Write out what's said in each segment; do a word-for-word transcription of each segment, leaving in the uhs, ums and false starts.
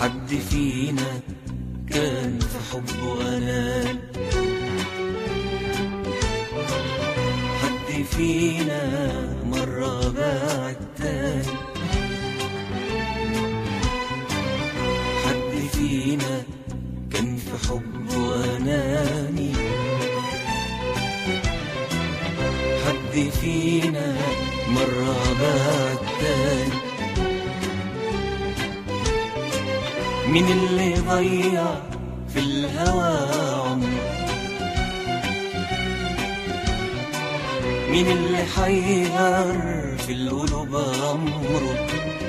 حد فينا كان في حبه أنان، حد فينا مرة باع التاني، حد فينا كان في حبه أناني، حد فينا مرة باع التاني. مين اللي ضيع في الهوى عمره؟ مين اللي حير في القلوب أمره؟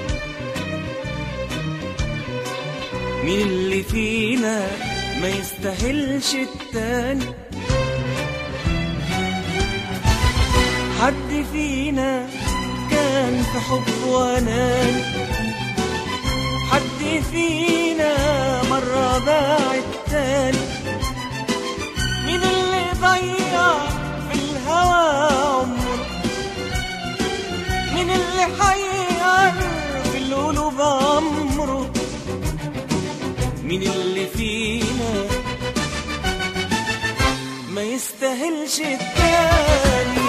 مين اللي فينا ما يستاهلش التاني؟ حد فينا كان في حبه أناني، حد فينا مرة باع التاني. مين اللي ضيع في الهوى عمره؟ مين اللي حير في القلوب أمره؟ مين اللي فينا ما يستاهلش التاني؟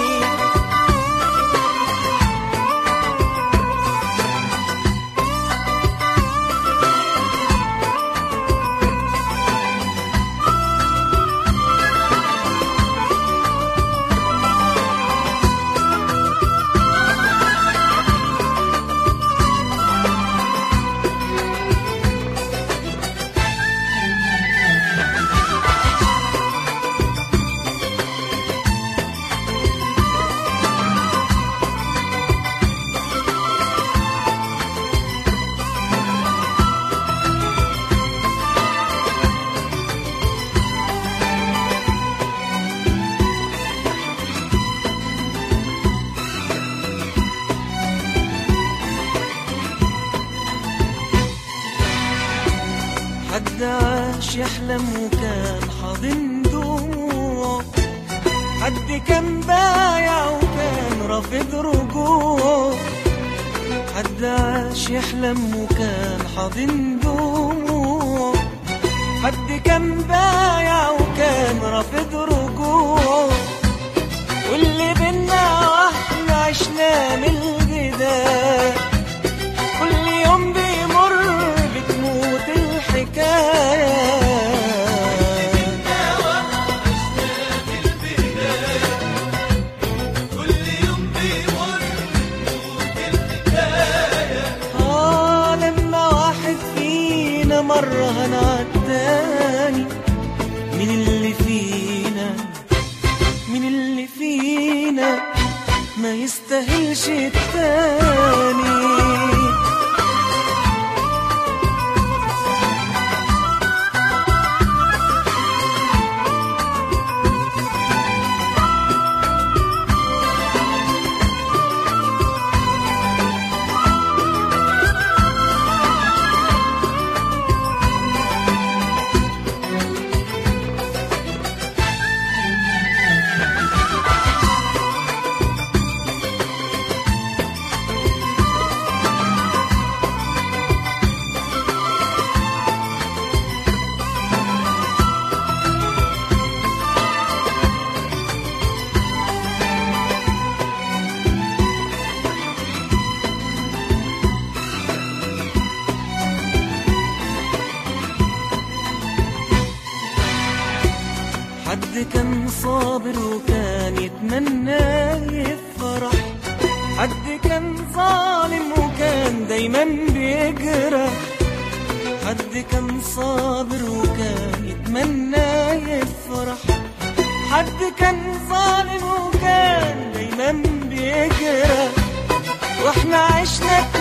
حد عاش يحلم وكان حاضن دموع، حد كان بايع وكان رافض رجوع، حد عاش يحلم وكان حاضن دموع، حد كان بايع وكان رافض رجوع. واللي بينا واحنا عشنا من البداية، كل يوم بيمر بتموت الحكاية. آه لما واحد فينا مرة هنعداني، مين اللي فينا مين اللي فينا ما يستاهلش التاني؟ حد كان صابر وكان يتمنى يفرح، حد كان ظالم وكان دايما بيجرح، حد كان صابر وكان يتمنى يفرح، حد كان ظالم وكان دايما بيجرح. واحنا عشنا